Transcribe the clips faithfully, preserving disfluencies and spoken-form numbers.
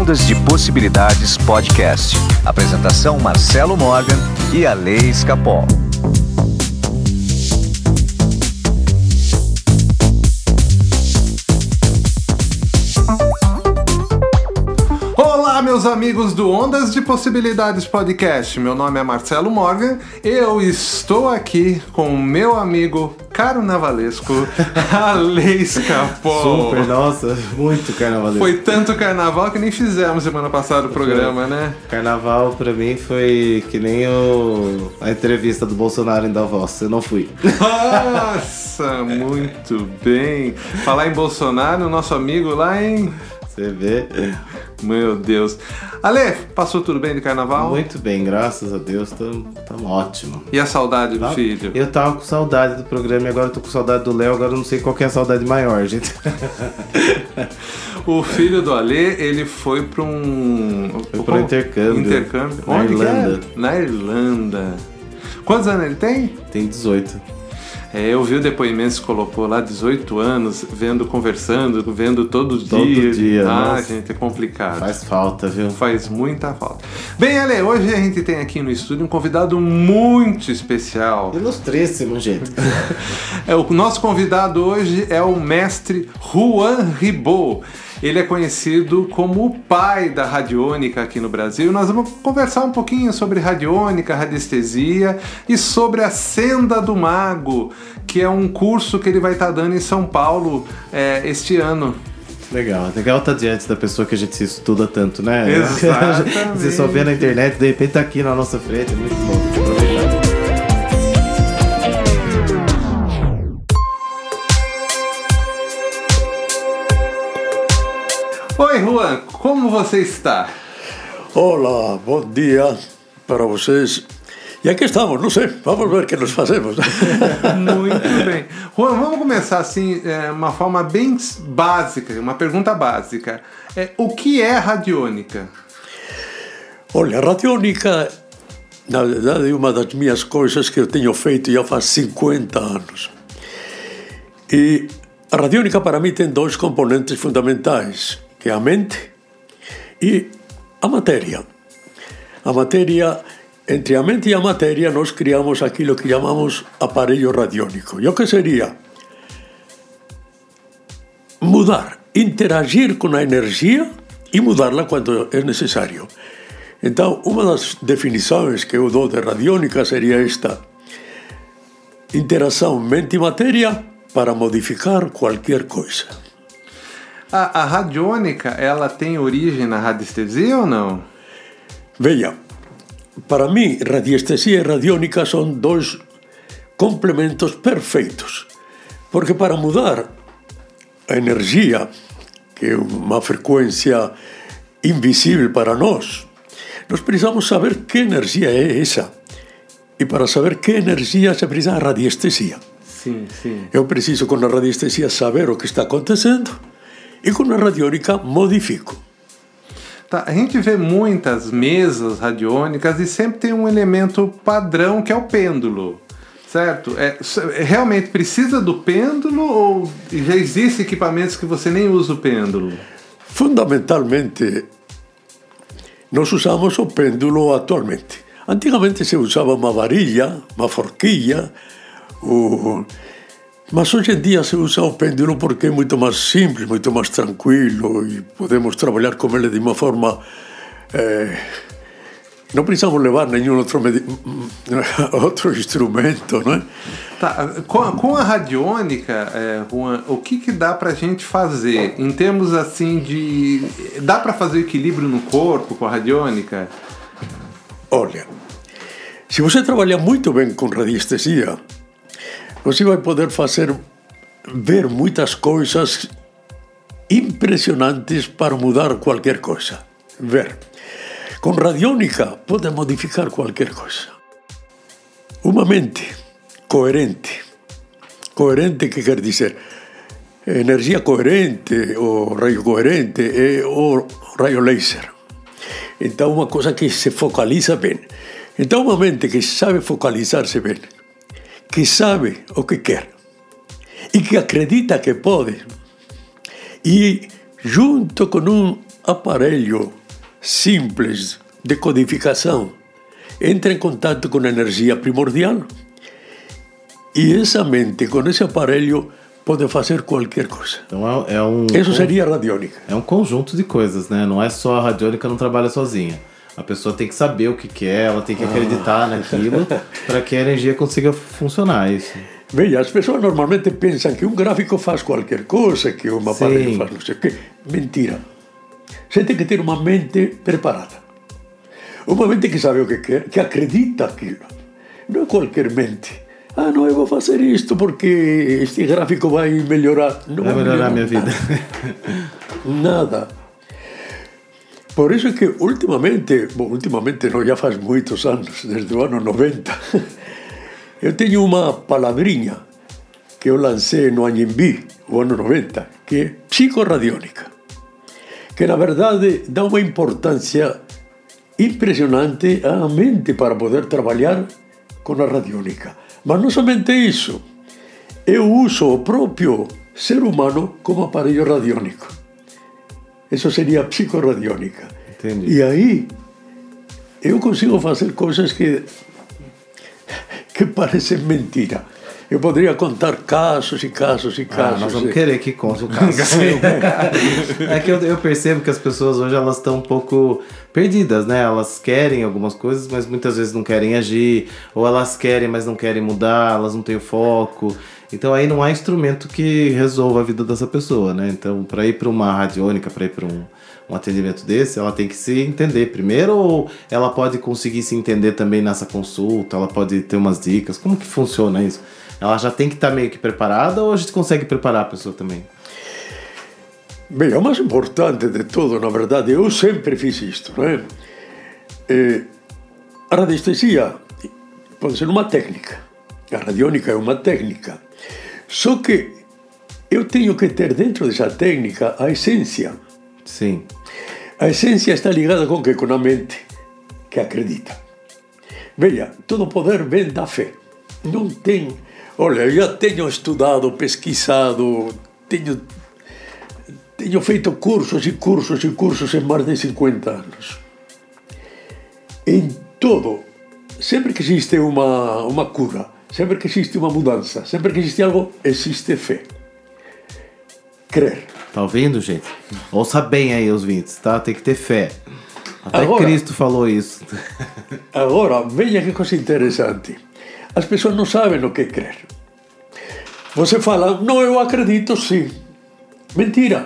Ondas de Possibilidades Podcast. Apresentação Marcelo Morgan e Ale Escapol. Olá, meus amigos do Ondas de Possibilidades Podcast. Meu nome é Marcelo Morgan. Eu estou aqui com o meu amigo carnavalesco, Ale Escapol. Super, nossa, muito carnavalesco. Foi tanto carnaval que nem fizemos semana passada o programa, né? Carnaval pra mim foi que nem o... a entrevista do Bolsonaro em Davos. Eu não fui. Nossa, muito bem. Falar em Bolsonaro, o nosso amigo lá em... Você vê? Meu Deus. Ale, passou tudo bem de carnaval? Muito bem, graças a Deus, estamos ótimo. E a saudade do tá? filho? Eu tava com saudade do programa e agora eu tô com saudade do Léo, agora eu não sei qual que é a saudade maior, gente. O filho do Ale, ele foi para um... Foi para um intercâmbio. Intercâmbio? Na Onde Irlanda. Que é? Na Irlanda. Quantos anos ele tem? Tem dezoito. É, eu vi o depoimento que colocou lá, dezoito anos, vendo, conversando, vendo todo dia. Todo dia, Ah, nossa. gente, é complicado. Faz falta, viu? Faz muita falta. Bem, Ale, hoje a gente tem aqui no estúdio um convidado muito especial. Ilustríssimo, gente. É, o nosso convidado hoje é o mestre Juan Ribot. Ele é conhecido como o pai da radiônica aqui no Brasil. Nós vamos conversar um pouquinho sobre radiônica, radiestesia e sobre a Senda do Mago, que é um curso que ele vai estar dando em São Paulo é, este ano. Legal, legal estar diante da pessoa que a gente estuda tanto, né? Exatamente. Você só vê na internet, de repente tá aqui na nossa frente, é muito bom. Aproveitar. Oi, Juan, como você está? Olá, bom dia para vocês. E aqui estamos, não sei, vamos ver o que nós fazemos. Muito bem. Juan, vamos começar assim, é, uma forma bem básica, uma pergunta básica. É, o que é radiônica? Olha, a radiônica, na verdade, é uma das minhas coisas que eu tenho feito já faz cinquenta anos. E a radiônica para mim tem dois componentes fundamentais, que é a mente e a matéria. A matéria, entre a mente e a matéria, nós criamos aquilo que chamamos aparelho radiônico. E o que seria? Mudar, interagir com a energia e mudá-la quando é necessário. Então, uma das definições que eu dou de radiônica seria esta: interação mente e matéria para modificar qualquer coisa. A, a radiônica, ela tem origem na radiestesia ou não? Veja, para mim, radiestesia e radiônica são dois complementos perfeitos. Porque para mudar a energia, que é uma frequência invisível para nós, nós precisamos saber que energia é essa. E para saber que energia se precisa a radiestesia. Sim, sim. Eu preciso, com a radiestesia, saber o que está acontecendo e com a radiônica modifico. Tá, a gente vê muitas mesas radiônicas e sempre tem um elemento padrão que é o pêndulo, certo? É, realmente precisa do pêndulo ou já existem equipamentos que você nem usa o pêndulo? Fundamentalmente, nós usamos o pêndulo atualmente. Antigamente se usava uma varilha, uma forquilha, o... mas hoje em dia se usa o pêndulo porque é muito mais simples, muito mais tranquilo e podemos trabalhar com ele de uma forma... Eh, não precisamos levar nenhum outro, med... outro instrumento, não é? Tá, com, a, com a radiônica, é, Juan, o que, que dá pra gente fazer? Em termos assim de... Dá pra fazer equilíbrio no corpo com a radiônica? Olha, se você trabalhar muito bem com radiestesia, você vai poder fazer, ver muitas coisas impressionantes para mudar qualquer coisa. Ver. Com radiônica pode modificar qualquer coisa. Uma mente coerente. Coerente, que quer dizer? Energia coerente, ou raio coerente, é o raio laser. Então, uma coisa que se focaliza bem. Então, uma mente que sabe focalizar-se bem, que sabe o que quer e que acredita que pode, e junto com um aparelho simples de codificação entra em contato com a energia primordial e essa mente, com esse aparelho, pode fazer qualquer coisa. Então é, é um... Isso seria a radiônica. É um conjunto de coisas, né? Não é só a radiônica, não trabalha sozinha. A pessoa tem que saber o que quer, ela tem que acreditar ah. naquilo para que a energia consiga funcionar. Isso. Veja, as pessoas normalmente pensam que um gráfico faz qualquer coisa, que um aparelho faz não sei o quê. Mentira. Você tem que ter uma mente preparada. Uma mente que sabe o que quer, que acredita aquilo. Não é qualquer mente. Ah, não, eu vou fazer isto porque este gráfico vai melhorar. Não vai melhorar a minha vida. Nada. Por isso é que ultimamente, bom, ultimamente não, já faz muitos anos, desde o ano noventa, eu tenho uma palavrinha que eu lancei no Anhembi, o ano noventa, que é psicorradiônica, que na verdade dá uma importância impressionante à mente para poder trabalhar com a radiônica. Mas não somente isso, eu uso o próprio ser humano como aparelho radiônico. Isso seria a psicorradiônica. Entendi. E aí, eu consigo fazer coisas que, que parecem mentira. Eu poderia contar casos e casos e casos. Ah, nós vamos querer que conte o caso. É que eu, eu percebo que as pessoas hoje elas estão um pouco perdidas, né? Elas querem algumas coisas, mas muitas vezes não querem agir. Ou elas querem, mas não querem mudar, elas não têm o foco. Então aí não há instrumento que resolva a vida dessa pessoa, né? Então para ir para uma radiônica, para ir para um, um atendimento desse, ela tem que se entender primeiro, ou ela pode conseguir se entender também nessa consulta, ela pode ter umas dicas. Como que funciona isso? Ela já tem que estar meio que preparada ou a gente consegue preparar a pessoa também? Bem, o mais importante de tudo, na verdade, eu sempre fiz isto, né? É, a radiestesia pode ser uma técnica. A radiônica é uma técnica. Só que eu tenho que ter dentro dessa técnica a essência. Sim. A essência está ligada com o que? Com a mente que acredita. Veja, todo poder vem da fé. Não tem... Olha, eu já tenho estudado, pesquisado, tenho, tenho feito cursos e cursos e cursos em mais de cinquenta anos. Em todo, sempre que existe uma, uma cura, sempre que existe uma mudança, sempre que existe algo, existe fé. Crer. Tá ouvindo, gente? Ouça bem aí os vintes, tá? Tem que ter fé. Até agora, Cristo falou isso. Agora, veja que coisa interessante. As pessoas não sabem o que é crer. Você fala, não, eu acredito sim. Mentira.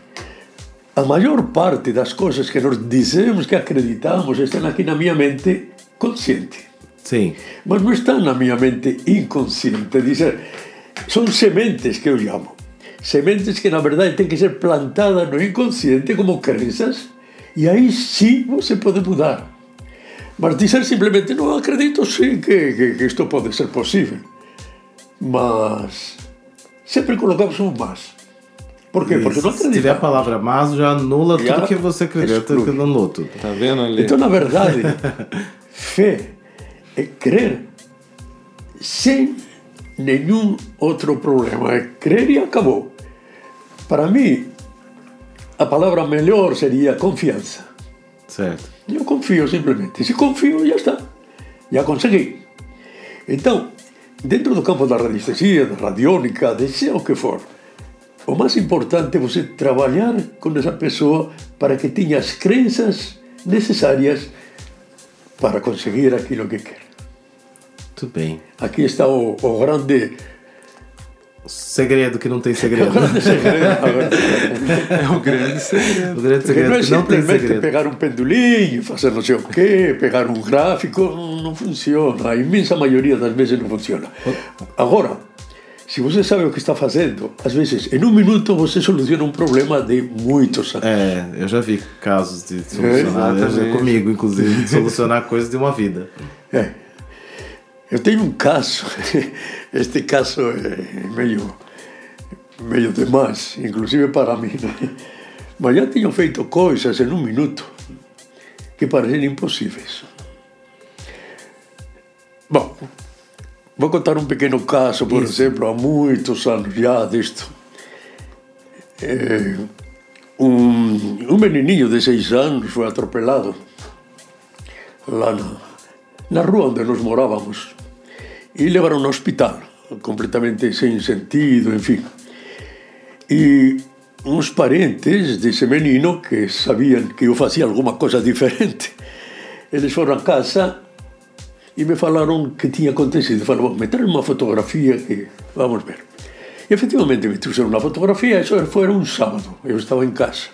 A maior parte das coisas que nós dizemos que acreditamos estão aqui na minha mente consciente. Sim. Mas não estão na minha mente inconsciente. Dizer, são sementes que eu chamo. Sementes que na verdade têm que ser plantadas no inconsciente como crenças. E aí sim você pode mudar. Mas dizer simplesmente, não, acredito sim que, que, que isto pode ser possível. Mas sempre colocamos um mas. Por quê? Isso. Porque não acreditamos. Se tiver a palavra mas, já anula já tudo que você acredita, que anulou tudo. Tá vendo ali? Então, na verdade, fé é crer sem nenhum outro problema. É crer e acabou. Para mim, a palavra melhor seria confiança. Certo. Eu confio simplesmente. Se confio, já está. Já consegui. Então, dentro do campo da radiestesia, da radiônica, de seja o que for, o mais importante é você trabalhar com essa pessoa para que tenha as crenças necessárias para conseguir aquilo que quer. Tudo bem. Aqui está o, o grande... segredo que não tem segredo. O grande segredo. É o grande segredo. O grande segredo não é que não tem simplesmente segredo. pegar um pendulinho, fazer não sei o quê, pegar um gráfico, não, não funciona. A imensa maioria das vezes não funciona. Agora, se você sabe o que está fazendo, às vezes, em um minuto você soluciona um problema de muitos anos. É, eu já vi casos de solucionar, é, já comigo, inclusive, de solucionar coisas de uma vida. É. Eu tenho um caso, este caso é meio, meio demais, inclusive para mim, né? Mas já tenho feito coisas em um minuto que parecem impossíveis. Bom, vou contar um pequeno caso, por Isso. exemplo, há muitos anos já disto. É, um, um, um menininho de seis anos foi atropelado lá na, na rua onde nós morávamos e levaram no hospital, completamente sem sentido, enfim. E uns parentes desse menino que sabiam que eu fazia alguma coisa diferente, eles foram a casa e me falaram que tinha acontecido. Falaram, me traz uma fotografia que vamos ver. E efetivamente me trouxeram uma fotografia, isso foi um sábado, eu estava em casa.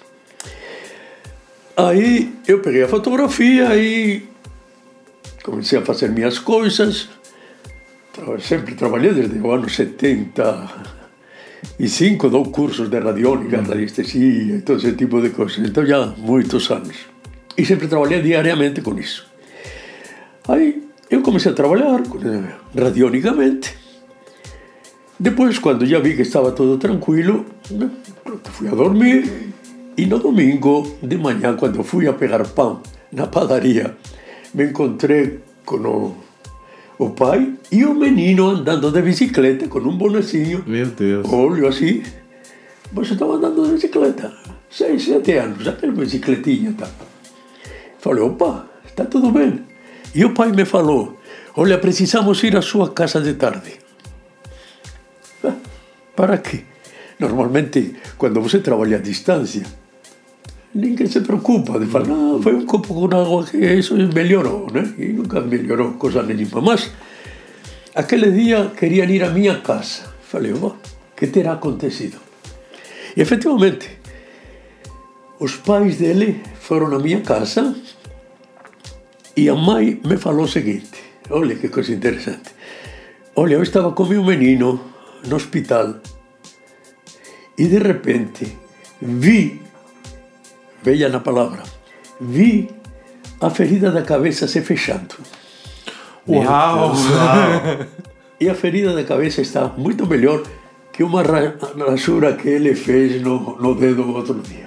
Aí eu peguei a fotografia e comecei a fazer minhas coisas. Sempre trabalhei desde o ano setenta e cinco, dou cursos de radiônica, radiestesia e todo esse tipo de coisas. Então já há muitos anos. E sempre trabalhei diariamente com isso. Aí eu comecei a trabalhar radionicamente. Depois, quando já vi que estava tudo tranquilo, fui a dormir. E no domingo de manhã, quando eu fui a pegar pão na padaria, me encontrei com o, o pai e o menino andando de bicicleta com um bonezinho. Meu Deus. Olho assim. Você estava andando de bicicleta. Seis, sete anos, aquela bicicletinha. Tá. Falei, opa, está tudo bem. E o pai me falou, olha, precisamos ir à sua casa de tarde. Ah, para quê? Normalmente, quando você trabalha à distância, ninguém se preocupa de falar, não, foi um copo com água que isso melhorou, né? E nunca melhorou coisa nenhuma. Mas, aquele dia, queriam ir à minha casa. Falei, o que terá acontecido? E, efetivamente, os pais dele foram à minha casa e a mãe me falou o seguinte, olha que coisa interessante. Olha, eu estava com meu menino no hospital e, de repente, vi, veja na palavra, vi a ferida da cabeça se fechando. Uau! Uau. E a ferida da cabeça está muito melhor que uma rasura que ele fez no, no dedo outro dia.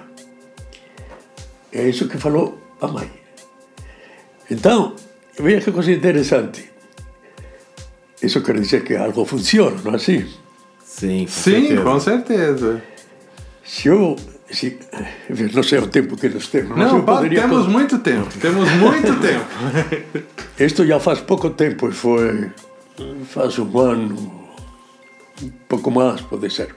É isso que falou a mãe. Então, veja que coisa interessante. Isso quer dizer que algo funciona, não é assim? Sim, com Sim, certeza. com certeza. Se eu... Se, não sei o tempo que nós temos. Mas Não, eu poderia temos contar. muito tempo, temos muito tempo. Isto já faz pouco tempo, foi... Faz um ano, um pouco mais, pode ser.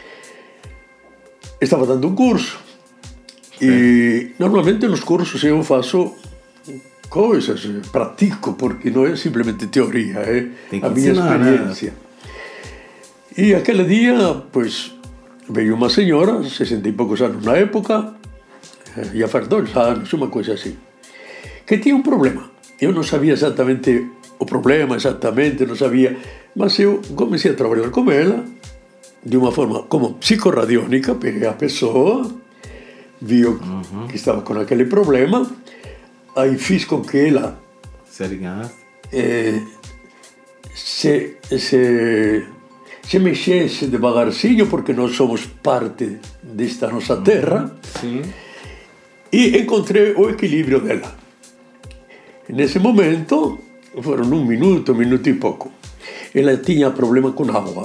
Estava dando um curso. E normalmente nos cursos eu faço coisas, pratico, porque não é simplesmente teoria, é a minha ensinar, experiência. Né? E aquele dia, pois, veio uma senhora, sessenta e poucos anos na época, já faz dois anos, uma coisa assim, que tinha um problema. Eu não sabia exatamente o problema, exatamente, não sabia, mas eu comecei a trabalhar com ela de uma forma como psicorradiônica, peguei a pessoa, vi uhum. que estava com aquele problema, aí fiz com que ela eh, se, se, se mexesse devagarzinho, porque nós somos parte desta nossa terra, Sim. e encontrei o equilíbrio dela. Nesse momento, foram um minuto, um minuto e pouco, ela tinha problema com água.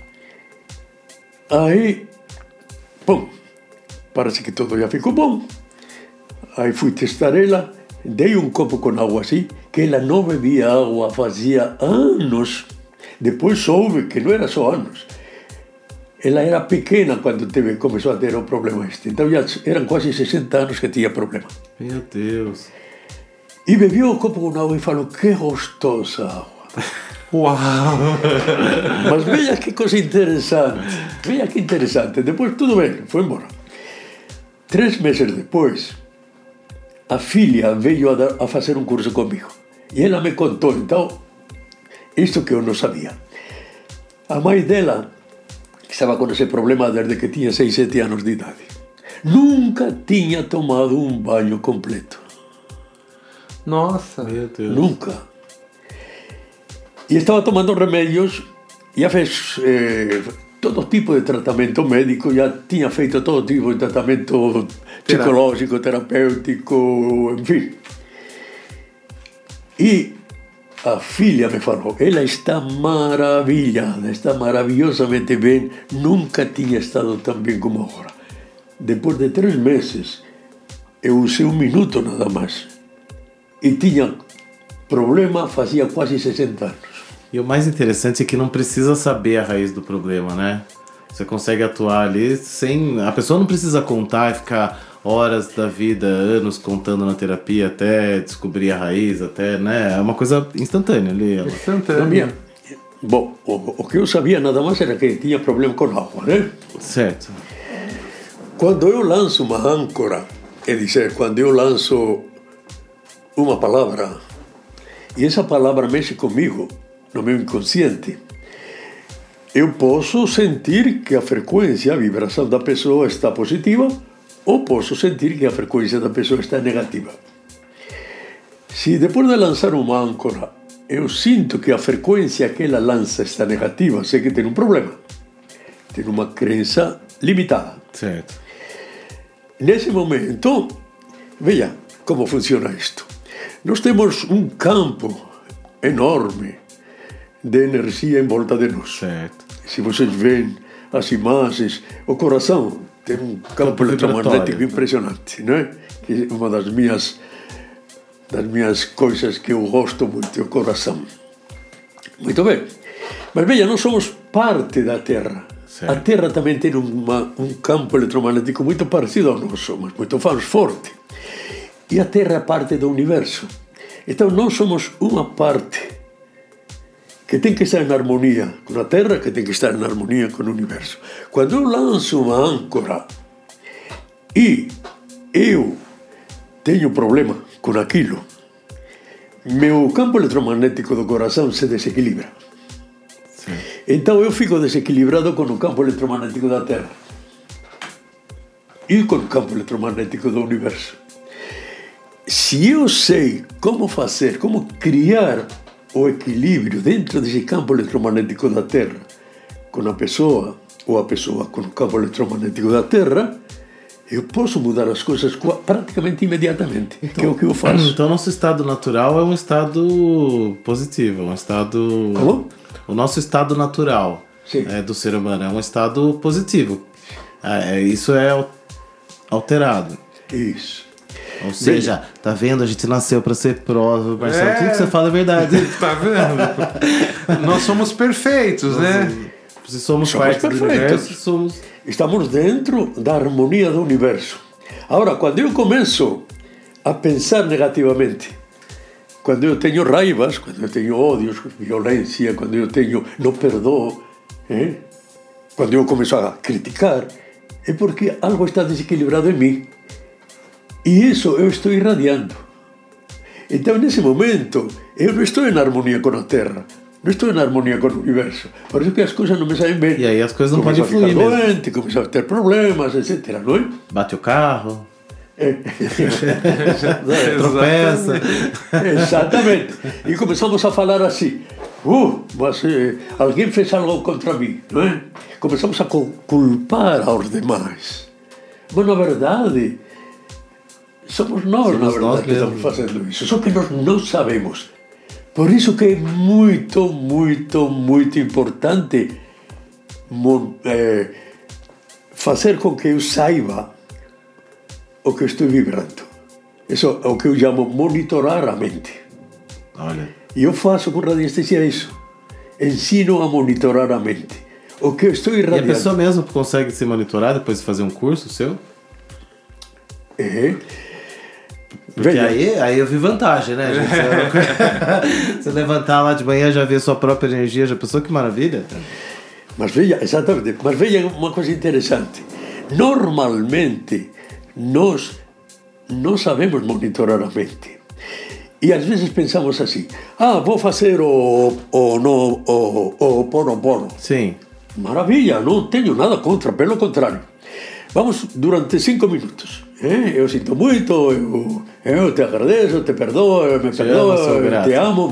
Aí, bom, parece que tudo já ficou bom. Aí fui testar ela, dei um copo com água assim, que ela não bebia água fazia anos. Depois soube que não era só anos. Ela era pequena quando teve, começou a ter o problema este. Então já eram quase sessenta anos que tinha problema. Meu Deus. E bebeu o copo com água e falou, que gostosa água. Uau! Mas veja que coisa interessante. Veja que interessante. Depois tudo bem, foi embora. Três meses depois, a filha veio a, dar, a fazer um curso comigo. E ela me contou, então, isto que eu não sabia. A mãe dela, que estava com esse problema desde que tinha seis, sete anos de idade, nunca tinha tomado um banho completo. Nossa! Meu Deus. Nunca. E estava tomando remédios, já fez eh, todo tipo de tratamento médico, já tinha feito todo tipo de tratamento psicológico, terapêutico, enfim. E a filha me falou, ela está maravilhada, está maravilhosamente bem, nunca tinha estado tão bem como agora. depois de três meses, eu usei um minuto nada mais. E tinha problema fazia quase sessenta anos. E o mais interessante é que não precisa saber a raiz do problema, né? Você consegue atuar ali sem... A pessoa não precisa contar e ficar horas da vida, anos contando na terapia até descobrir a raiz, até, né? É uma coisa instantânea ali. Ela... Instantânea. Minha... Bom, o, o que eu sabia nada mais era que tinha problema com água, né? Certo. Quando eu lanço uma âncora, é dizer, quando eu lanço uma palavra, e essa palavra mexe comigo, no meu inconsciente, eu posso sentir que a frequência, a vibração da pessoa está positiva, ou posso sentir que a frequência da pessoa está negativa. Se depois de lançar uma âncora, eu sinto que a frequência que ela lança está negativa, sei que tem um problema. Tem uma crença limitada. Certo. Nesse momento, veja como funciona isto. Nós temos um campo enorme de energia em volta de nós. Certo. Se vocês veem as imagens, o coração tem um campo, campo eletromagnético impressionante, não é? Que é uma das minhas, das minhas coisas que eu gosto muito, é o coração. Muito bem. Mas veja, nós somos parte da Terra. Certo. A Terra também tem uma, um campo eletromagnético muito parecido ao nosso, mas muito mais forte. E a Terra é parte do universo. Então nós somos uma parte que tem que estar em harmonia com a Terra, que tem que estar em harmonia com o universo. Quando eu lanço uma âncora e eu tenho problema com aquilo, meu campo eletromagnético do coração se desequilibra. Sim. Então eu fico desequilibrado com o campo eletromagnético da Terra e com o campo eletromagnético do universo. Se eu sei como fazer, como criar o equilíbrio dentro desse campo eletromagnético da Terra com a pessoa, ou a pessoa com o campo eletromagnético da Terra, eu posso mudar as coisas praticamente imediatamente, então, que é o que eu faço. Então, nosso estado natural é um estado positivo, um estado... Como? O nosso estado natural é, do ser humano é um estado positivo. É, isso é alterado. Isso. Ou seja, tá vendo? A gente nasceu pra ser pró, Marcelo. É, tudo que você fala é verdade. Tá vendo? Nós somos perfeitos, Nós, né? Se somos, somos parte perfeitos. Do universo, somos... Estamos dentro da harmonia do universo. Agora, quando eu começo a pensar negativamente, quando eu tenho raivas, quando eu tenho ódios, violência, quando eu tenho não perdoo, eh? quando eu começo a criticar, é porque algo está desequilibrado em mim. E isso eu estou irradiando. Então, nesse momento, eu não estou em harmonia com a Terra, não estou em harmonia com o universo. Por isso que as coisas não me saem bem. E aí as coisas não podem fluir mesmo. Começo a ficar doente, começo a ter problemas, etcétera. Não é? Bate o carro. É. Tropeça. Exatamente. E começamos a falar assim. Uh, mas eh, alguém fez algo contra mim, não é? Começamos a culpar aos demais. Mas, na verdade... Somos nós, Somos na verdade, nós que estamos fazendo isso. Só que nós não sabemos. Por isso que é muito, muito, muito importante é, fazer com que eu saiba o que estou vibrando. Isso é o que eu chamo monitorar a mente. Olha. E eu faço com radiestesia isso. Ensino a monitorar a mente. O que eu estou irradiando. E a pessoa mesmo consegue se monitorar depois de fazer um curso seu? É. Porque aí, aí eu vi vantagem, né, gente? Você levantar lá de manhã, já ver sua própria energia, já pensou que maravilha? Mas veja, exatamente, mas veja uma coisa interessante. Normalmente, nós não sabemos monitorar a mente. E às vezes pensamos assim, ah, vou fazer o, o, no, o, o Ho'oponopono. Sim. Maravilha, não tenho nada contra, pelo contrário. Vamos durante cinco minutos. Eh? Eu sinto muito, eu, eu te agradeço, te perdoo, me perdoo, eu te amo.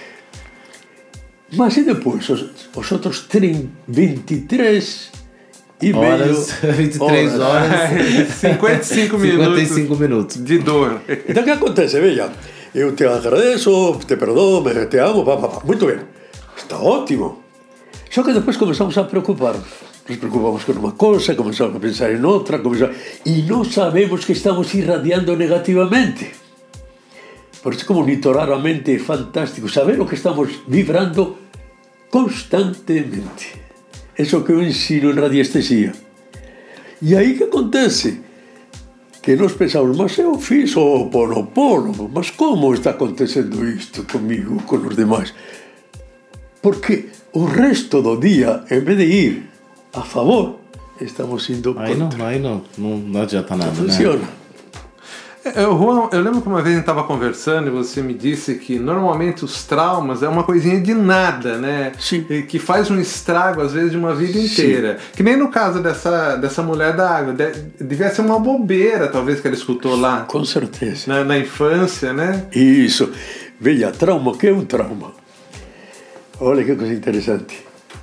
Mas e depois, os, os outros vinte e três e horas, meio... vinte e três horas, horas cinquenta e cinco minutos, cinquenta e cinco minutos de dor. Então o que acontece? Veja, eu te agradeço, te perdoo, te amo, pá, pá, pá. Muito bem, está ótimo. Só que depois começamos a preocupar. nos preocupamos con unha cosa, comenzamos a pensar en outra, comenzamos... e non sabemos que estamos irradiando negativamente. Por isso, como monitorar a mente é fantástico, saber o que estamos vibrando constantemente. Eso que eu ensino en radiestesia. E aí que acontece? Que nós pensamos, mas eu fiz o Ho'oponopono, mas como está acontecendo isto comigo, con os demais? Porque o resto do día, en vez de ir a favor, estamos indo aí contra. Não, aí não, não, não adianta nada, não funciona. Né? É, Juan, eu lembro que uma vez a gente estava conversando e você me disse que normalmente os traumas é uma coisinha de nada, né? Sim. E que faz um estrago, às vezes, de uma vida inteira. Sim. Que nem no caso dessa, dessa mulher da água. De, devia ser uma bobeira, talvez, que ela escutou lá. Com certeza. Na, na infância, né? Isso. Veja, trauma, o que é um trauma? Olha que coisa interessante.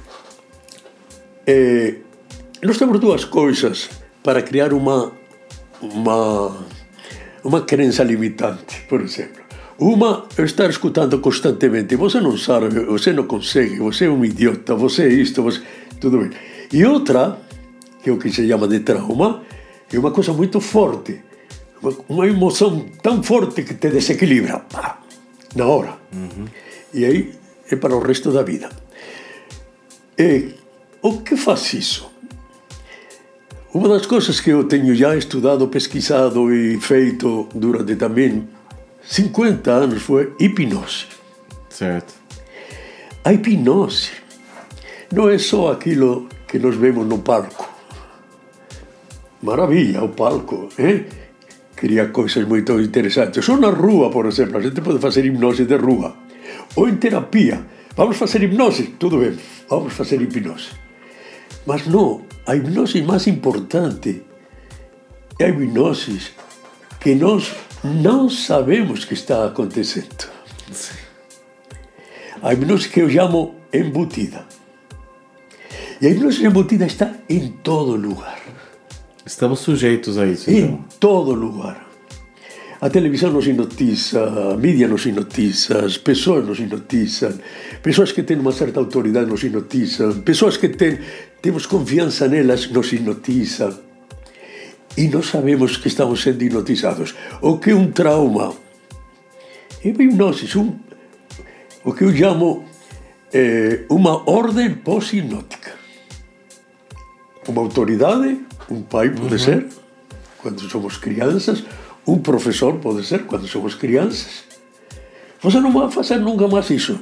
É, nós temos duas coisas para criar uma... uma uma crença limitante, por exemplo. Uma é estar escutando constantemente, você não sabe, você não consegue, você é um idiota, você é isto, você... tudo bem. E outra, que é o que se chama de trauma, é uma coisa muito forte, uma, uma emoção tão forte que te desequilibra, pá, na hora. Uhum. E aí é para o resto da vida. E o que faz isso? Uma das coisas que eu tenho já estudado, pesquisado e feito durante também cinquenta anos foi hipnose. Certo. A hipnose não é só aquilo que nós vemos no palco. Maravilha, o palco, hein? Cria coisas muito interessantes. Só na rua, por exemplo, a gente pode fazer hipnose de rua. Ou em terapia. Vamos fazer hipnose? Tudo bem, vamos fazer hipnose. Mas não, a hipnose mais importante é a hipnose que nós não sabemos que está acontecendo. Sim. A hipnose que eu chamo embutida. E a hipnose embutida está em todo lugar. Estamos sujeitos a isso. Em então. todo lugar. A televisão nos hipnotiza, a mídia nos hipnotiza, as pessoas nos hipnotizam, pessoas que têm uma certa autoridade nos hipnotizam, pessoas que têm, temos confiança nelas nos hipnotizam. E nós sabemos que estamos sendo hipnotizados. O que é um trauma? É uma hipnose, um, o que eu chamo é, uma ordem pós-hipnótica. Uma autoridade, um pai pode uhum. ser, quando somos crianças, um professor pode ser quando somos crianças. Você não vai fazer nunca mais isso.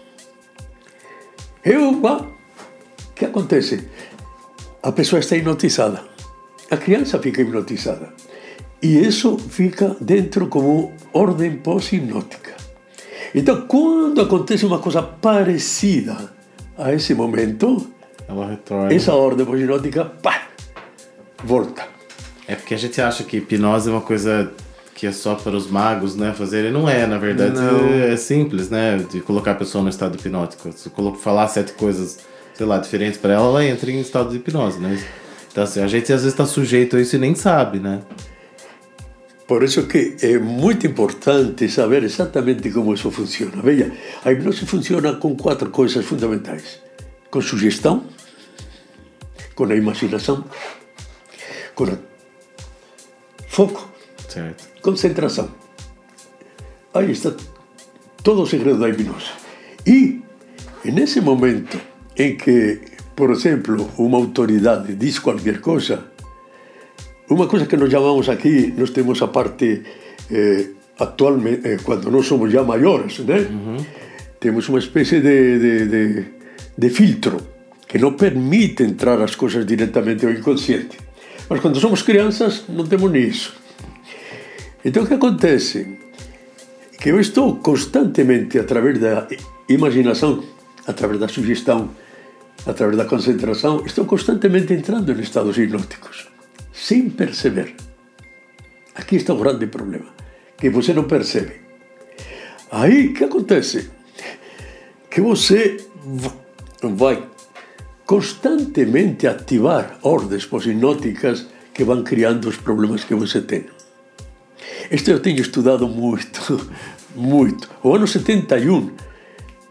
Eu vá. O que acontece? A pessoa está hipnotizada. A criança fica hipnotizada. E isso fica dentro como ordem pós-hipnótica. Então, quando acontece uma coisa parecida a esse momento, ela retorna. Essa ordem pós-hipnótica, pá, volta. É porque a gente acha que hipnose é uma coisa que é só para os magos, né, fazerem. Não é, na verdade, não. É simples, né, de colocar a pessoa no estado hipnótico. Se falar sete coisas, sei lá, diferentes para ela, ela entra em estado de hipnose, né. Então, assim, a gente às vezes está sujeito a isso e nem sabe, né. Por isso que é muito importante saber exatamente como isso funciona. Veja, a hipnose funciona com quatro coisas fundamentais. Com sugestão, com a imaginação, com a foco, certo. Concentração. Aí está todo o segredo da hipnose. E, nesse momento em que, por exemplo, uma autoridade diz qualquer coisa, uma coisa que nós chamamos aqui, nós temos a parte, eh, atualmente, eh, quando nós somos já maiores, né? Uhum. Temos uma espécie de, de, de, de filtro que não permite entrar as coisas diretamente ao inconsciente. Mas quando somos crianças, não temos nisso. Então, o que acontece? Que eu estou constantemente, através da imaginação, através da sugestão, através da concentração, estou constantemente entrando em estados hipnóticos, sem perceber. Aqui está o grande problema, que você não percebe. Aí, o que acontece? Que você vai constantemente ativar ordens pós-hipnóticas que vão criando os problemas que você tem. Isto eu tenho estudado muito, muito. O ano setenta e um,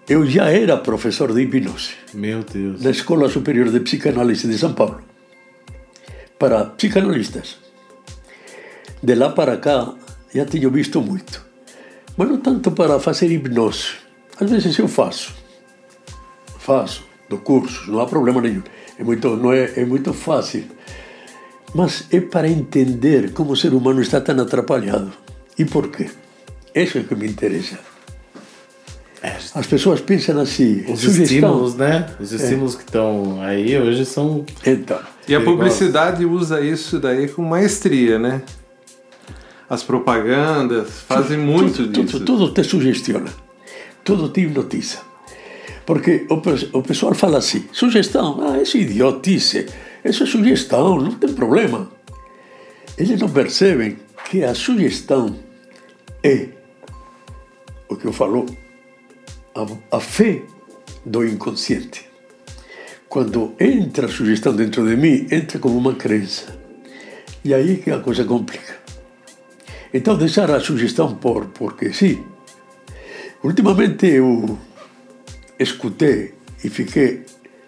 eu já era professor de hipnose. Meu Deus. Na Escola Superior de Psicanálise de São Paulo. Para psicanalistas. De lá para cá, já tenho visto muito. Mas não tanto para fazer hipnose. Às vezes eu faço. Faço, dou cursos, não há problema nenhum. É muito, não é, é muito fácil. Mas é para entender como o ser humano está tão atrapalhado. E por quê? Isso é que me interessa. As pessoas pensam assim. Os sugestão. estímulos, né? Os estímulos é. que estão aí hoje são... Então, e a publicidade usa isso daí com maestria, né? As propagandas fazem muito tudo, disso. Tudo, tudo te sugestiona. Tudo te hipnotiza. Porque o, o pessoal fala assim, sugestão, ah, isso é idiotice, isso é sugestão, não tem problema. Eles não percebem que a sugestão é o que eu falo, a, a fé do inconsciente. Quando entra a sugestão dentro de mim, entra como uma crença. E aí que a coisa complica. Então, deixar a sugestão por, porque sim. Ultimamente eu escutei e fiquei,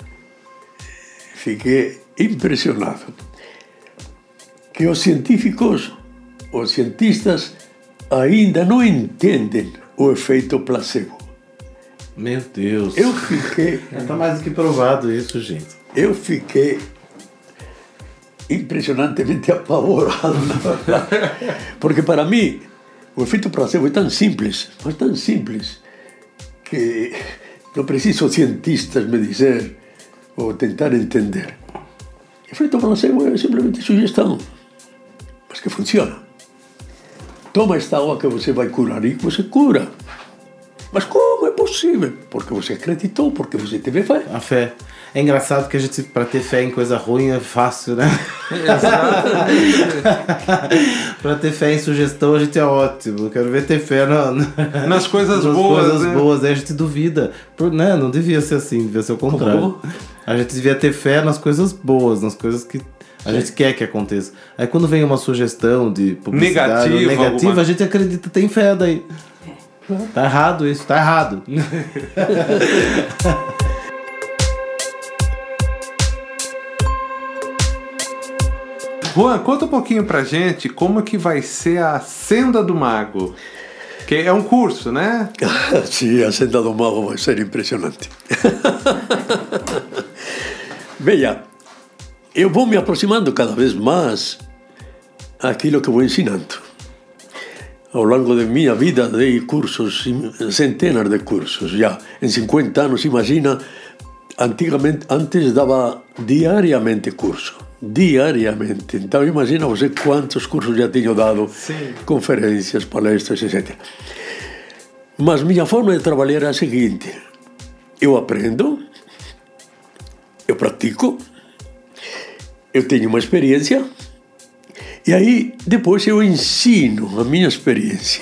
fiquei impressionado que os científicos, os cientistas ainda não entendem o efeito placebo. Meu Deus. Eu fiquei... Está mais do que provado isso, gente. Eu fiquei impressionantemente apavorado, na verdade. Porque para mim, o efeito placebo é tão simples, mas tão simples, que não preciso cientistas me dizer ou tentar entender. O efeito placebo é simplesmente sugestão, mas que funciona. Toma esta água que você vai curar e você cura. Mas como é possível? Porque você acreditou, porque você teve fé. A fé. É engraçado que a gente, para ter fé em coisa ruim, é fácil, né? Exatamente. Para ter fé em sugestão, a gente é ótimo. Eu quero ver ter fé na, na, nas coisas nas boas. coisas né? boas, aí a gente duvida. Por, né? Não devia ser assim, devia ser o contrário. Como? A gente devia ter fé nas coisas boas, nas coisas que a gente quer que aconteça. Aí quando vem uma sugestão de publicidade negativa, negativa alguma... a gente acredita, tem fé daí. Tá errado isso, tá errado. Juan, conta um pouquinho pra gente como que vai ser a Senda do Mago. Que é um curso, né? Sim, a Senda do Mago vai ser impressionante. Veja, eu vou me aproximando cada vez mais àquilo que vou ensinando. Ao longo de minha vida dei cursos, centenas de cursos já. Em cinquenta anos, imagina, antigamente, antes dava diariamente curso. Diariamente. Então imagina você quantos cursos já tenho dado, Sim. conferências, palestras, etcétera. Mas minha forma de trabalhar é a seguinte: eu aprendo, eu pratico, eu tenho uma experiência, e aí depois eu ensino a minha experiência.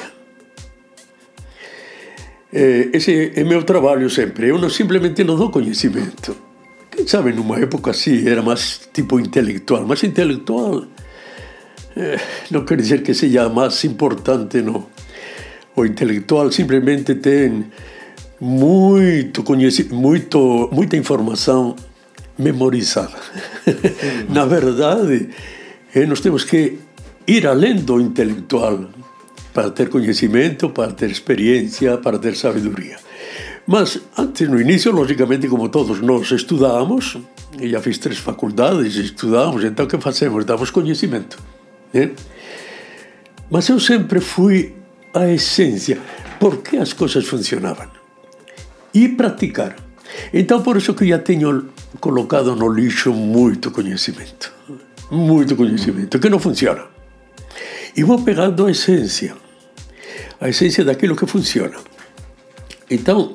Esse é meu trabalho sempre. Eu não, simplesmente não dou conhecimento. Quem sabe, numa época assim, era mais tipo intelectual. Mas intelectual eh, não quer dizer que seja mais importante, não. O intelectual simplesmente tem muito conhecimento, muito, muita informação memorizada. Na verdade, eh, nós temos que ir além do intelectual para ter conhecimento, para ter experiência, para ter sabedoria. Mas antes, no início, logicamente, como todos nós estudamos, e já fiz três faculdades, estudamos, então o que fazemos? Damos conhecimento. Né? Mas eu sempre fui a essência, por que as coisas funcionavam. E praticar. Então, por isso que já tenho colocado no lixo muito conhecimento. Muito conhecimento, que não funciona. E vou pegando a essência. A essência daquilo que funciona. Então,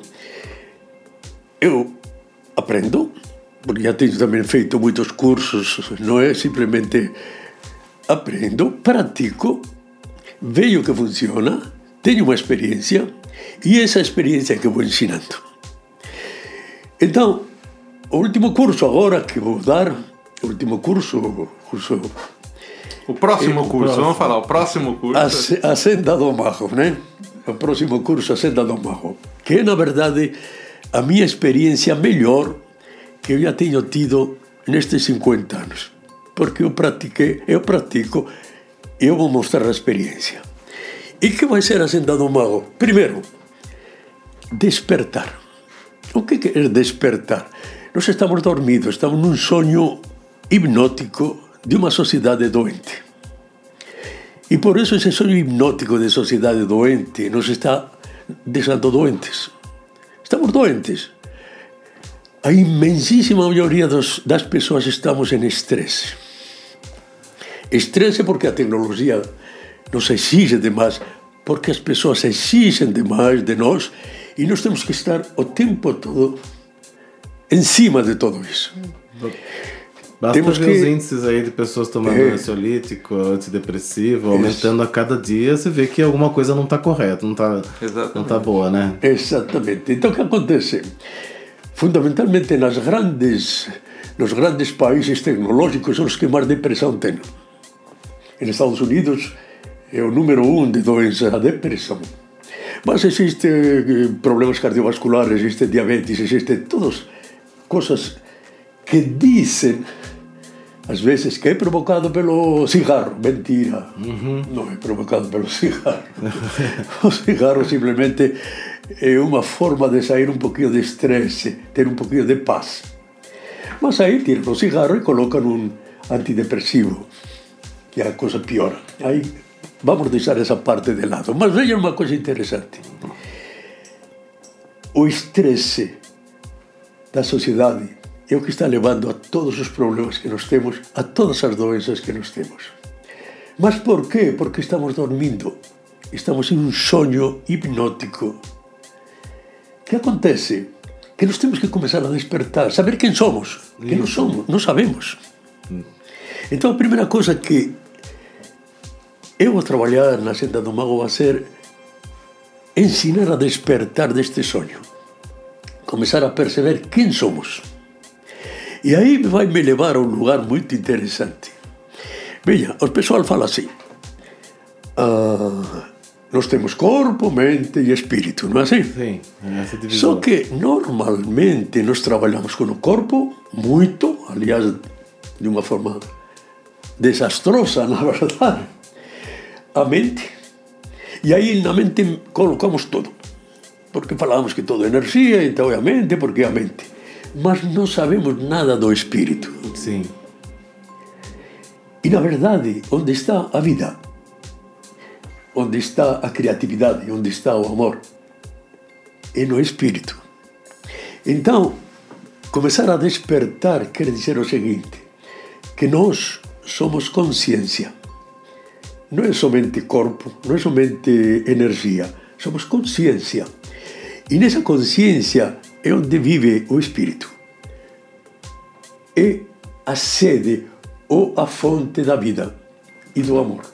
eu aprendo, porque já tenho também feito muitos cursos, não é simplesmente aprendo, pratico, vejo o que funciona, tenho uma experiência, e essa experiência que eu vou ensinando. Então, o último curso agora que vou dar, o último curso, o curso... O próximo curso, próximo. vamos falar, o próximo curso. A, a Senda do Mago, né? O próximo curso, a Senda do Mago. Que, na verdade, a minha experiência melhor que eu já tenho tido nestes cinquenta anos. Porque eu pratiquei, eu pratico, eu vou mostrar a experiência. E que vai ser a senda do mago? Primeiro, despertar. O que é despertar? Nós estamos dormidos, estamos num sonho hipnótico de uma sociedade doente. E por isso esse sonho hipnótico de sociedade doente nos está deixando doentes. Estamos doentes. A imensíssima maioria dos, das pessoas estamos em estresse. Estresse porque a tecnologia nos exige demais, porque as pessoas exigem demais de nós e nós temos que estar o tempo todo em cima de tudo isso. Basta Temos ver que... os índices aí de pessoas tomando é. ansiolítico, antidepressivo, aumentando a cada dia, você vê que alguma coisa não está correta, não está não tá boa, né? Exatamente. Então o que acontece? Fundamentalmente nas grandes, nos grandes países tecnológicos são os que mais depressão têm. Nos Estados Unidos é o número um de doença, a depressão. Mas existem problemas cardiovasculares, existe diabetes, existem todas coisas que dizem, às vezes, que é provocado pelo cigarro. Mentira. Uhum. Não é provocado pelo cigarro. O cigarro simplesmente é uma forma de sair um pouquinho de estresse, ter um pouquinho de paz. Mas aí tiram o cigarro e colocam um antidepressivo, que a coisa piora. Aí vamos deixar essa parte de lado. Mas veja uma coisa interessante. O estresse da sociedade é o que está levando a todos os problemas que nós temos, a todas as doenças que nós temos. Mas por quê? Porque estamos dormindo. Estamos em um sonho hipnótico. O que acontece? Que nós temos que começar a despertar, saber quem somos. Quem nós somos, não sabemos. Então a primeira coisa que eu vou trabalhar na Senda do Mago vai ser ensinar a despertar deste sonho. Começar a perceber quem somos. E aí vai me levar a um lugar muito interessante. Veja, o pessoal fala assim, ah, nós temos corpo, mente e espírito, não é assim? Sim, essa divisão. Só que normalmente nós trabalhamos com o corpo muito, aliás, de uma forma desastrosa, na verdade, a mente. E aí na mente colocamos tudo. Porque falamos que toda é energia, então é a mente, porque é a mente. Mas não sabemos nada do espírito. Sim. E na verdade, onde está a vida? Onde está a criatividade? Onde está o amor? É no espírito. Então, começar a despertar quer dizer o seguinte, que nós somos consciência. Não é somente corpo, não é somente energia, somos consciência. E nessa consciência é onde vive o espírito. É a sede ou a fonte da vida e do amor.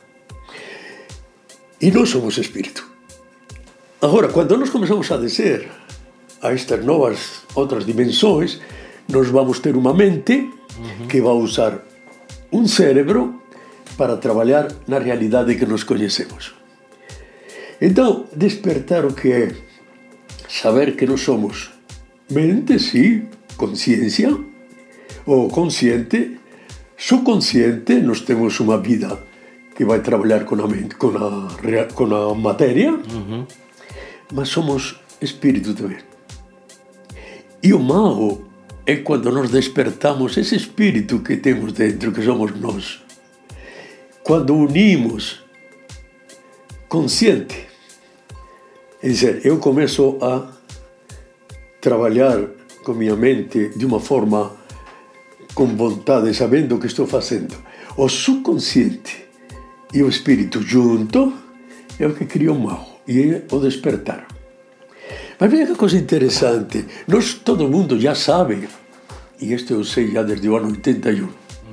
E nós somos espírito. Agora, quando nós começamos a descer a estas novas outras dimensões, nós vamos ter uma mente uhum. que vai usar um cérebro para trabalhar na realidade que nós conhecemos. Então, despertar o que é saber que nós somos mente, sim, consciência, ou consciente, subconsciente, nós temos uma vida que vai trabalhar com a mente, com a, com a matéria, uhum. mas somos espírito também. E o mago é quando nós despertamos esse espírito que temos dentro, que somos nós. Quando unimos consciente, é dizer, eu começo a trabalhar com minha mente de uma forma com vontade, sabendo o que estou fazendo. O subconsciente e o espírito junto é o que cria o mal, e é o despertar. Mas veja que coisa interessante, nós, todo mundo já sabe, e isto eu sei já desde o ano oitenta e um,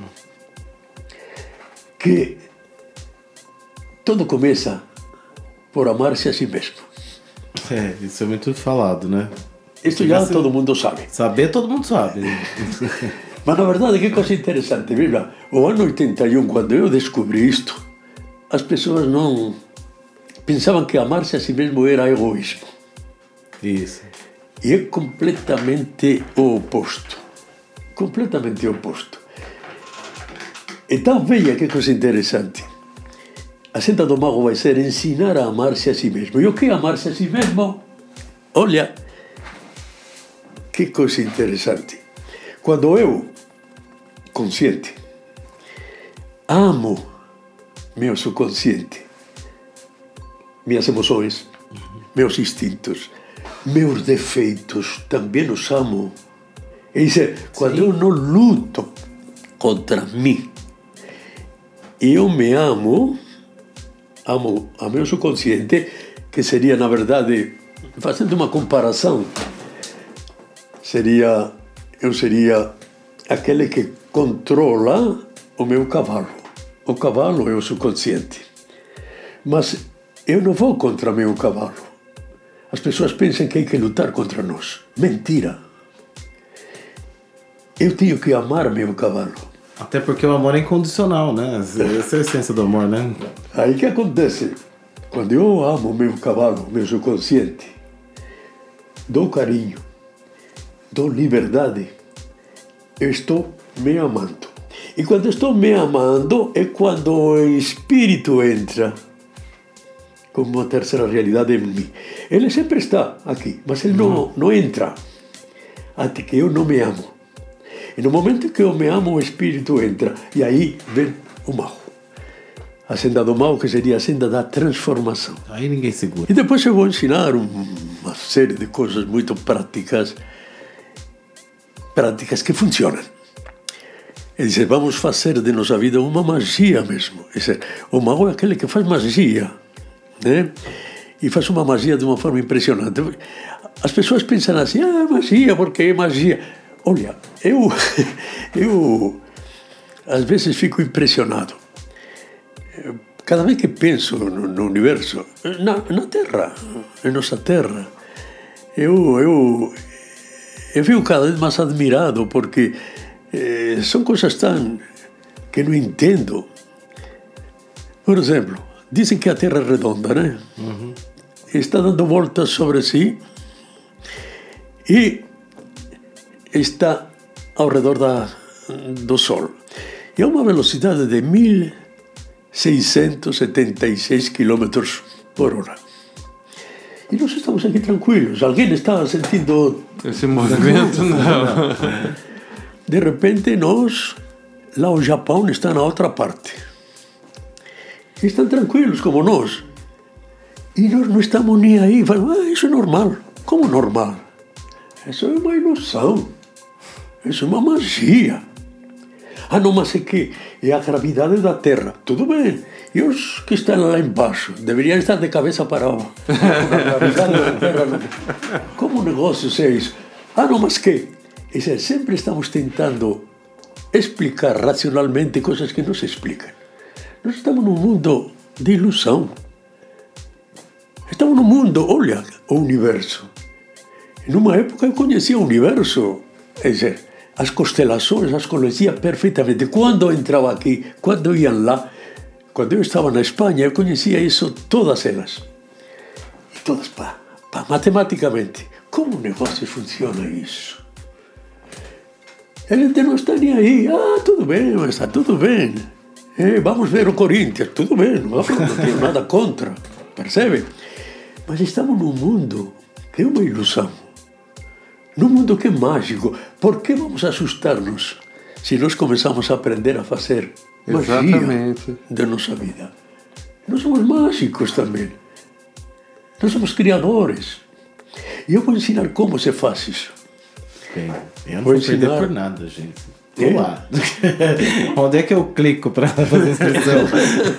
que tudo começa por amar-se a si mesmo. É, isso é muito falado, né? Isto já todo mundo sabe. Saber, todo mundo sabe. Mas na verdade, que coisa interessante, veja, o ano oitenta e um, quando eu descobri isto, as pessoas não pensavam que amar-se a si mesmo era egoísmo. Isso. E é completamente o oposto. Completamente o oposto. Então, veja que coisa interessante. A senda do mago vai ser ensinar a amar-se a si mesmo. E o que é amar-se a si mesmo? Olha, que coisa interessante. Quando eu, consciente, amo meu subconsciente, minhas emoções, meus instintos, meus defeitos, também os amo. É dizer, quando Sim. eu não luto contra mim, eu me amo, amo a meu subconsciente, que seria, na verdade, fazendo uma comparação, seria, eu seria aquele que controla o meu cavalo. O cavalo é o subconsciente. Mas eu não vou contra meu cavalo. As pessoas pensam que hay que lutar contra nós. Mentira. Eu tenho que amar meu cavalo. Até porque o amor é incondicional, né? Essa é a essência do amor, né? Aí que acontece? Quando eu amo meu cavalo, meu subconsciente, dou carinho, dou liberdade, eu estou me amando. E quando estou me amando é quando o espírito entra como uma terceira realidade em mim. Ele sempre está aqui, mas ele não, não entra até que eu não me amo. E no momento que eu me amo, o espírito entra. E aí vem o mal. A senda do mal, que seria a senda da transformação. Aí ninguém segura. E depois eu vou ensinar uma série de coisas muito práticas, práticas que funcionam. É dizer, vamos fazer de nossa vida uma magia mesmo. É dizer, o mago é aquele que faz magia, né? E faz uma magia de uma forma impressionante. As pessoas pensam assim, ah, magia, porque é magia. Olha, eu, eu às vezes fico impressionado. Cada vez que penso no, no universo, na, na Terra, em nossa Terra, eu, eu, eu fico cada vez mais admirado, porque eh, são coisas tão que não entendo. Por exemplo, dizem que a Terra é redonda, né? Uhum. Está dando voltas sobre si e está ao redor da, do Sol. E a uma velocidade de mil seiscentos e setenta e seis quilômetros por hora. E nós estamos aqui tranquilos. Alguém está sentindo esse movimento? Não. De repente, nós, lá o Japão está na outra parte. E estão tranquilos como nós. E nós não estamos nem aí. Falamos, ah, isso é normal. Como normal? Isso é uma ilusão. Isso é uma magia. Ah, não, mas é que é a gravidade da Terra. Tudo bem. E os que estão lá embaixo deveriam estar de cabeça para baixo. A gravidade da Terra. Como negócio é isso? Ah, não, mas que? É, sempre estamos tentando explicar racionalmente coisas que não se explicam. Nós estamos num mundo de ilusão. Estamos num mundo, olha, o universo. Numa época eu conhecia o universo. É dizer, as constelações as conhecia perfeitamente. Quando eu entrava aqui, quando eu ia lá, quando eu estava na Espanha, eu conhecia isso, todas elas. E todas, pá, pá, matematicamente. Como o negócio funciona isso? Ele não está nem aí. Ah, tudo bem, mas está tudo bem. É, vamos ver o Corinthians. Tudo bem, não, não tenho nada contra. Percebe? Mas estamos num mundo que é uma ilusão. Num mundo que é mágico. Por que vamos assustar-nos se nós começamos a aprender a fazer magia Exatamente. Da nossa vida? Nós somos mágicos também. Nós somos criadores. E eu vou ensinar como se faz isso. Bem, eu não vou, vou perder por nada, gente. Vou é? lá. Onde é que eu clico para fazer inscrição?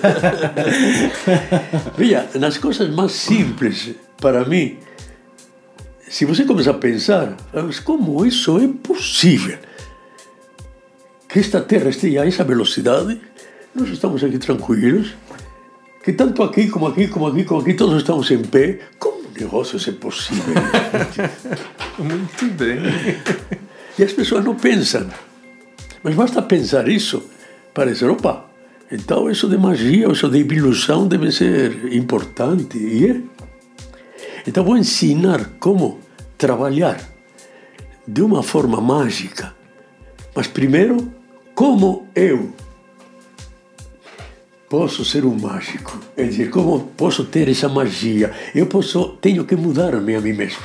Veja, nas coisas mais simples, para mim, se você começar a pensar, como isso é possível? Que esta Terra esteja a essa velocidade, nós estamos aqui tranquilos, que tanto aqui como aqui, como aqui, como aqui, todos estamos em pé. Como um negócio é possível? Muito bem. E as pessoas não pensam. Mas basta pensar isso para dizer, opa, então isso de magia, isso de ilusão deve ser importante. E é. Então vou ensinar como trabalhar de uma forma mágica. Mas primeiro, como eu posso ser um mágico? É dizer, como posso ter essa magia? Eu posso, tenho que mudar-me a mim mesmo.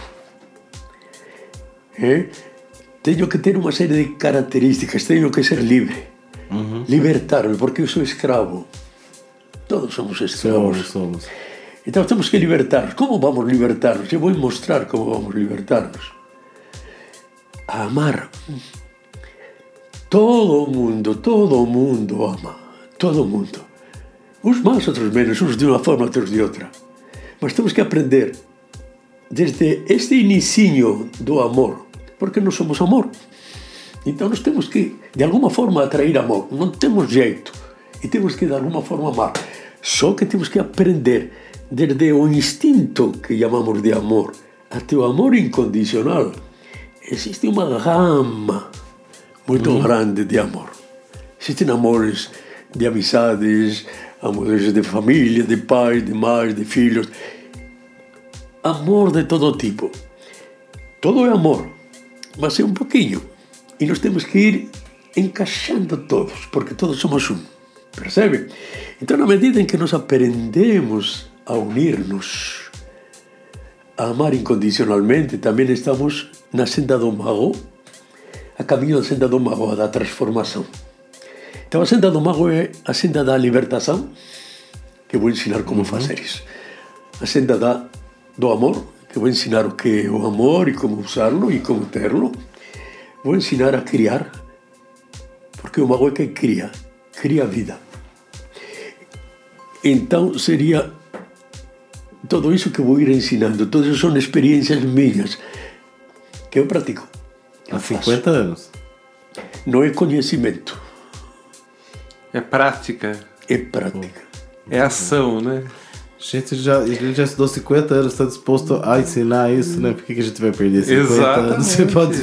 É? Tenho que ter uma série de características, tenho que ser livre. Uhum. Libertar-me, porque eu sou escravo. Todos somos escravos. Somos, somos. Então temos que libertar. Como vamos libertar-nos? Eu vou mostrar como vamos libertar-nos. A amar. Todo mundo, todo mundo ama. Todo mundo. Uns mais, outros menos, uns de uma forma, outros de outra. Mas temos que aprender desde este inicinho do amor, porque nós somos amor. Então nós temos que, de alguma forma, atrair amor. Não temos jeito. E temos que, de alguma forma, amar. Só que temos que aprender desde o instinto que chamamos de amor até o amor incondicional. Existe uma gama muito uhum. grande de amor. Existem amores de amizades, amores de família, de pais, de mães, de filhos. Amor de todo tipo. Todo é amor, mas é um pouquinho. E nós temos que ir encaixando todos, porque todos somos um. Percebe? Então, na medida em que nós aprendemos a unir-nos, a amar incondicionalmente, também estamos na senda do mago, a caminho da senda do mago, da transformação. Então, a senda do mago é a senda da libertação, que eu vou ensinar como uhum. fazer isso. A senda da, do amor, que eu vou ensinar o que é o amor e como usá-lo e como ter-lo. Vou ensinar a criar, porque o mago é quem cria, cria a vida. Então, seria tudo isso que eu vou ir ensinando. Todas são experiências minhas, que eu pratico. Há cinquenta anos. Não é conhecimento. É prática. É prática. É ação, né? Gente, já, a gente já estudou cinquenta anos, está disposto a ensinar isso, né? Por que, que a gente vai perder cinquenta Exatamente. anos? Você pode,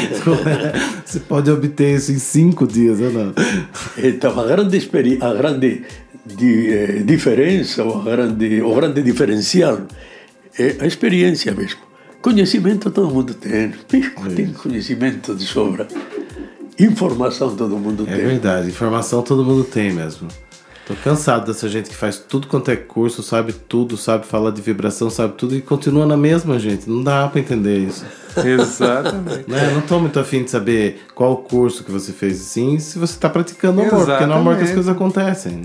você pode obter isso em cinco dias, ou não? Então, a grande, experi- a grande di- eh, diferença, ou a grande, o grande diferencial é a experiência mesmo. Conhecimento todo mundo tem. Tem conhecimento de sobra. Informação todo mundo é tem. É verdade, informação todo mundo tem mesmo. Tô cansado dessa gente que faz tudo quanto é curso, sabe tudo, sabe falar de vibração, sabe tudo e continua na mesma, gente. Não dá pra entender isso. Exatamente. Né? Não tô muito afim de saber qual curso que você fez, sim, se você tá praticando amor, Exatamente. porque no amor que as coisas acontecem.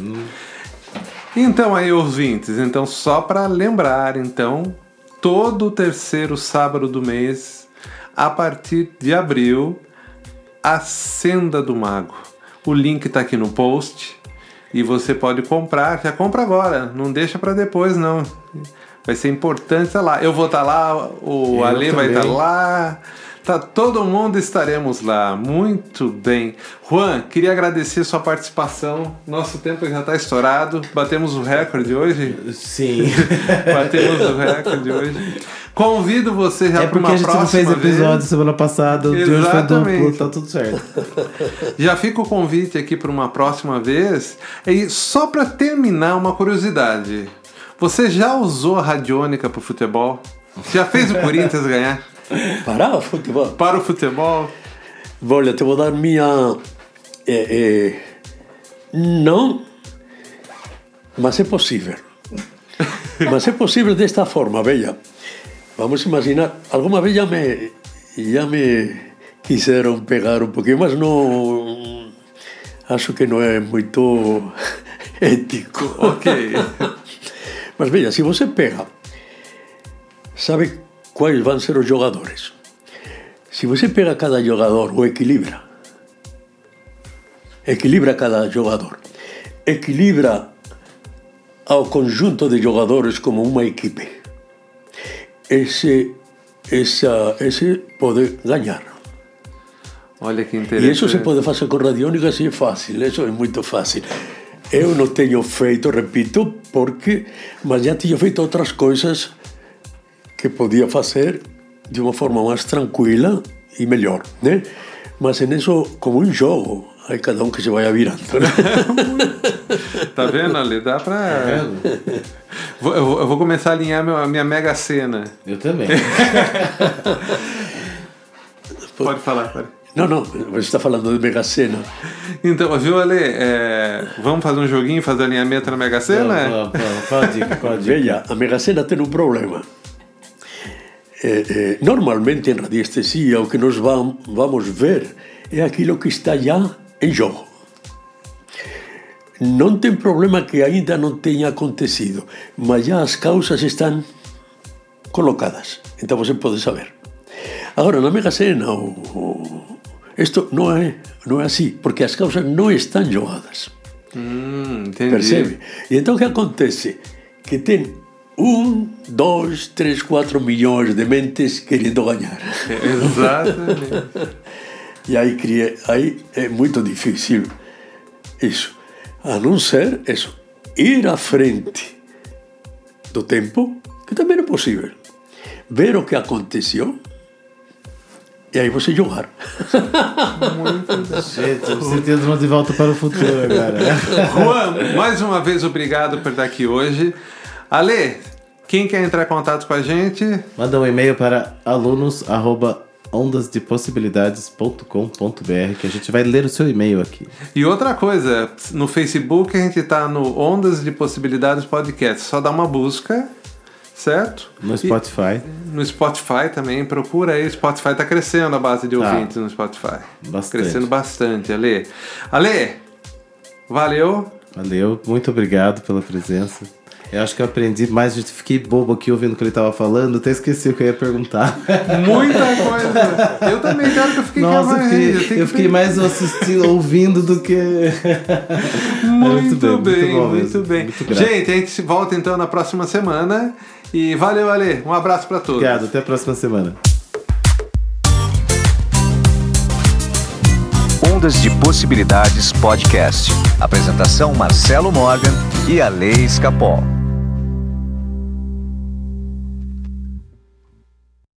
Então aí, ouvintes, então só para lembrar, então, todo o terceiro sábado do mês, a partir de abril, a Senda do Mago. O link tá aqui no post. E você pode comprar, já compra agora, não deixa para depois não. Vai ser importante, sei lá. Eu vou estar tá lá, o Eu Ale também. vai estar tá lá, tá, todo mundo estaremos lá. Muito bem. Juan, queria agradecer sua participação. Nosso tempo já está estourado. Batemos o recorde hoje? Sim. Batemos o recorde hoje. Convido você já é para uma próxima vez. É porque a gente não fez episódio semana passada, o de hoje foi duplo, tá tudo certo. Já fica o convite aqui para uma próxima vez. E só para terminar, uma curiosidade. Você já usou a radiônica para o futebol? Já fez o Corinthians ganhar? Para o futebol? Para o futebol. Olha, te vou dar minha... É, é, não, mas é possível. Mas é possível desta forma, veja. Vamos imaginar, alguma vez já me, já me quiseram pegar um pouquinho, mas não, acho que não é muito ético. Ok. Mas veja, se você pega, sabe quais vão ser os jogadores? Se você pega cada jogador, o equilibra, equilibra cada jogador, equilibra ao conjunto de jogadores como uma equipe. Esse, essa, esse pode ganhar. Olha que interessante. E isso se pode fazer com radiônica, sim, é fácil. Isso é muito fácil. Eu não tenho feito, repito, porque, mas já tinha feito outras coisas que podia fazer de uma forma mais tranquila e melhor, né? Mas nisso, como um jogo, Aí cada um que se vaya virando. Tá vendo, Ale? Dá pra... É vou, eu, vou, eu vou começar a alinhar meu, a minha Mega Sena. Eu também. Pode falar, pode. Não, não, você está falando de Mega Sena. Então, viu, Ale? É, vamos fazer um joguinho, fazer alinhamento na Mega Sena? Não, não, não. Qual a dica? Qual a dica? Veja, a Mega Sena tem um problema. É, é, normalmente em radiestesia o que nós vamos, vamos ver é aquilo que está já em jogo. Não tem problema que ainda não tenha acontecido, mas já as causas estão colocadas. Então você pode saber. Agora, na Mega Sena, o, o, isto não é, não é assim, porque as causas não estão jogadas. Hum, entendi. Percebe? E então o que acontece? Que tem um, dois, três, quatro milhões de mentes querendo ganhar. Exatamente. E aí, cria, aí é muito difícil isso. A não ser isso, ir à frente do tempo, que também é possível. Ver o que aconteceu e aí você jogar. Muito bem. Gente, eu preciso ter uma de volta para o futuro agora. Juan, mais uma vez obrigado por estar aqui hoje. Ale, quem quer entrar em contato com a gente? Manda um e-mail para alunos arroba ondas de possibilidades ponto com ponto b r que a gente vai ler o seu e-mail aqui. E outra coisa, no Facebook a gente está no Ondas de Possibilidades Podcast. Só dá uma busca, certo? No Spotify. E no Spotify também, procura aí. O Spotify está crescendo a base de ouvintes ah, no Spotify. Bastante. Crescendo bastante, Ale. Ale, valeu. Valeu, muito obrigado pela presença. Eu acho que eu aprendi mais, eu fiquei bobo aqui ouvindo o que ele estava falando, até esqueci o que eu ia perguntar. Muita coisa. Eu também, cara, que eu fiquei Nossa, eu fiquei, eu eu fiquei mais assistindo, ouvindo do que... Muito, muito bem, muito, bom muito bem. Muito gente, a gente se volta então na próxima semana. E valeu, Ale. Um abraço para todos. Obrigado, até a próxima semana. Ondas de Possibilidades Podcast. Apresentação Marcelo Morgan e Ale Escapol.